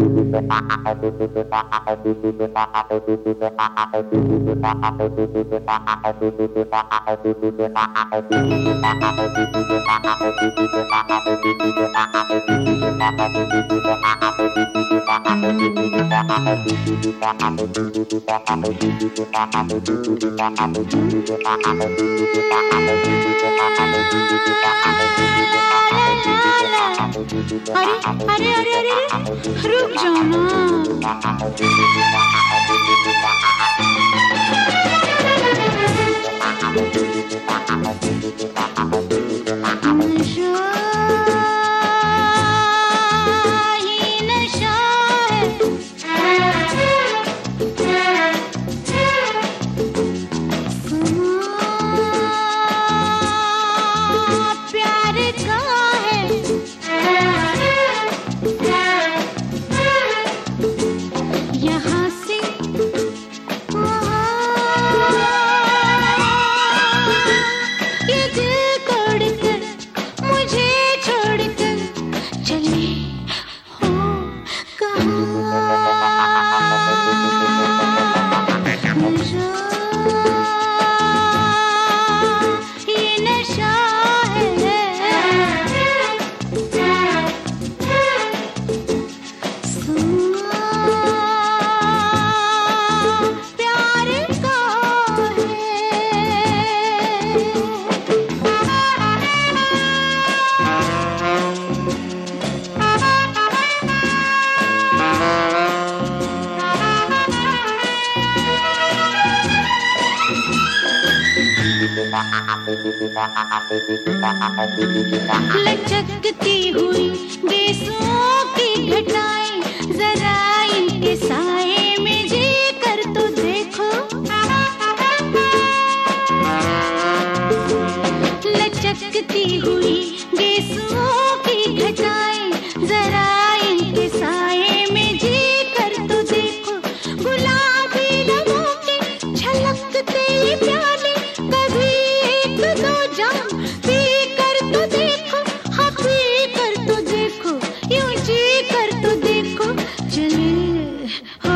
अरे अरे अरे अरे रुक जाओ ना। लचकती हुई बेसुओं की घटाएं, जरा इनके साए में जी कर तो देखो। लचकती हुई बेसुओं की घटाएं, जरा इनके साए में जी कर तो देखो। गुलाबी लबों के छलकते ये प्याले, कभी एक दो जाम पी कर तो देखो। हाँ पी कर तो देखो, यूं जी कर तो देखो। चले हो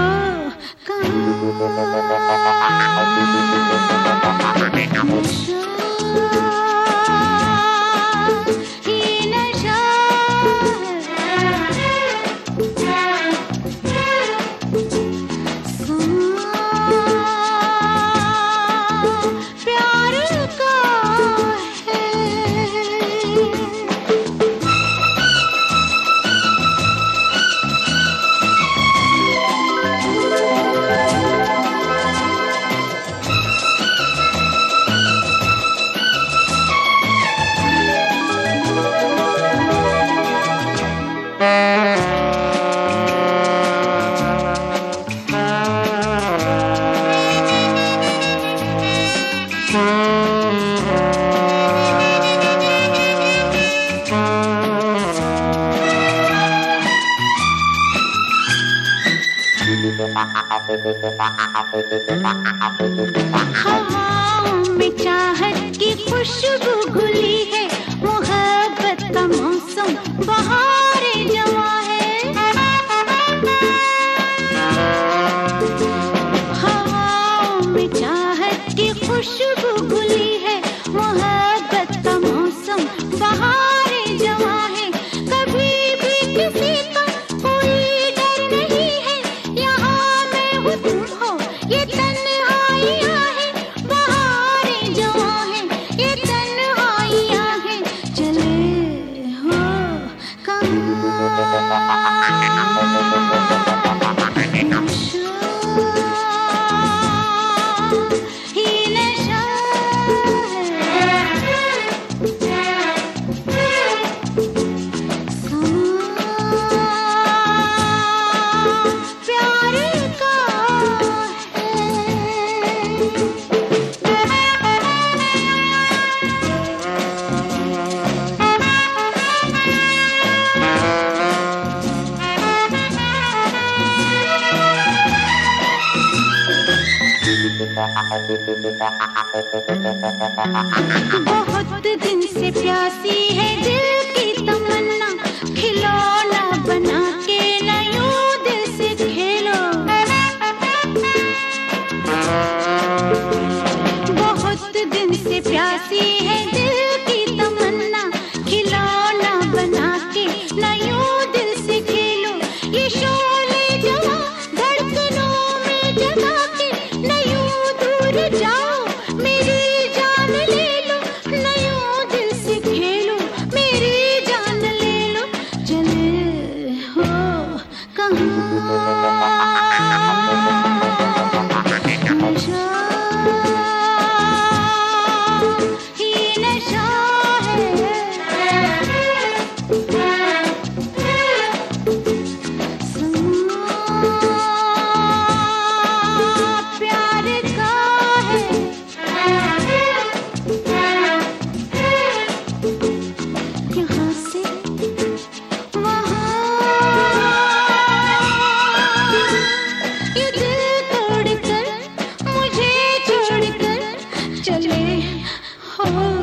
हवाओं में चाहत की खुशबू घुली है, मोहब्बत का मौसम बहारे जवा है। हवाओं में चाहत की खुशबू घुली है, मोहब्बत का मौसम बहारे जवा है। कभी भी किसी का कोई डर नहीं है, यहाँ मैं हूँ तुम हो ये तन्हाइयाँ है। बहारें जवा है ये तन्हाइयाँ है, चले हो बहुत दिन से प्यासी है दिल की तमन्ना, खिलौना बना के न यूं चले हो